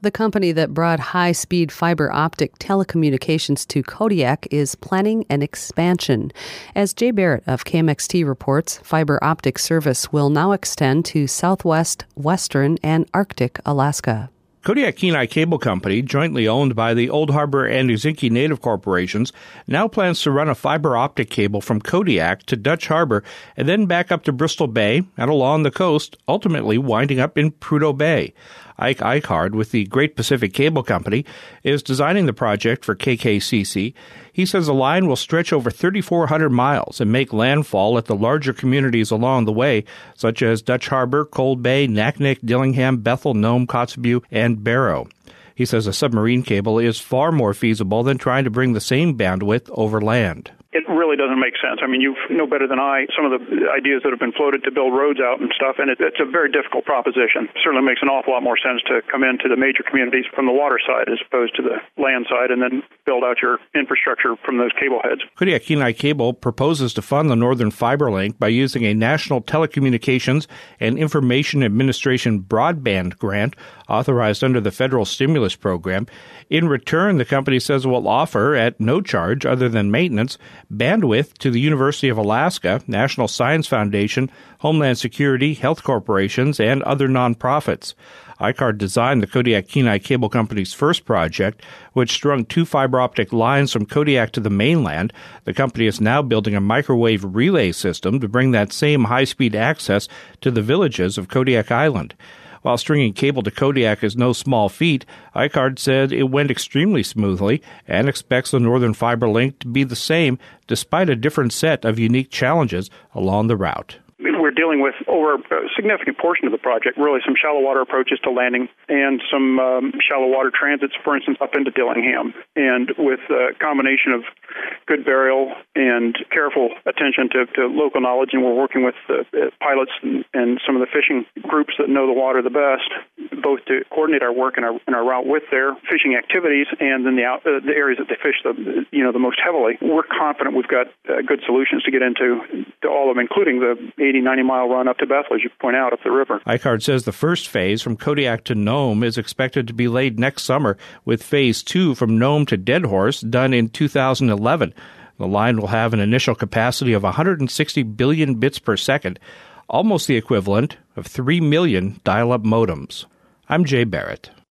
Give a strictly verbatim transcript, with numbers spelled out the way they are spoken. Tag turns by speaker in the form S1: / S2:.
S1: The company that brought high-speed fiber optic telecommunications to Kodiak is planning an expansion. As Jay Barrett of K M X T reports, fiber optic service will now extend to southwest, western, and Arctic Alaska.
S2: Kodiak Kenai Cable Company, jointly owned by the Old Harbor and Uzinki Native Corporations, now plans to run a fiber optic cable from Kodiak to Dutch Harbor and then back up to Bristol Bay and along the coast, ultimately winding up in Prudhoe Bay. Ike Eichhard with the Great Pacific Cable Company is designing the project for K K C C. He says the line will stretch over thirty-four hundred miles and make landfall at the larger communities along the way, such as Dutch Harbor, Cold Bay, Naknek, Dillingham, Bethel, Nome, Kotzebue, and Barrow. He says a submarine cable is far more feasible than trying to bring the same bandwidth over land.
S3: It really doesn't make sense. I mean, you know better than I some of the ideas that have been floated to build roads out and stuff, and it, it's a very difficult proposition. It certainly makes an awful lot more sense to come into the major communities from the water side as opposed to the land side and then build out your infrastructure from those cable heads.
S2: Kodiak Kenai Cable proposes to fund the Northern Fiber Link by using a National Telecommunications and Information Administration broadband grant authorized under the federal stimulus program. In return, the company says it will offer, at no charge other than maintenance, bandwidth to the University of Alaska, National Science Foundation, Homeland Security, health corporations, and other nonprofits. Eichhard designed the Kodiak Kenai Cable Company's first project, which strung two fiber optic lines from Kodiak to the mainland. The company is now building a microwave relay system to bring that same high-speed access to the villages of Kodiak Island. While stringing cable to Kodiak is no small feat, Eichhard said it went extremely smoothly and expects the Northern Fiber Link to be the same despite a different set of unique challenges along the route.
S3: We're dealing with, over a significant portion of the project, really some shallow water approaches to landing and some um, shallow water transits, for instance, up into Dillingham. And with a combination of good burial and careful attention to, to local knowledge, and we're working with the uh, pilots and, and some of the fishing groups that know the water the best, both to coordinate our work and our, and our route with their fishing activities and then the, out, uh, the areas that they fish the, you know, the most heavily. We're confident we've got uh, good solutions to get into to all of them, including the eighty, ninety mile run up to Bethel, as you point out, up the river.
S2: Eichhard says the first phase from Kodiak to Nome is expected to be laid next summer, with phase two from Nome to Deadhorse done in two thousand eleven. The line will have an initial capacity of one hundred sixty billion bits per second, almost the equivalent of three million dial-up modems. I'm Jay Barrett.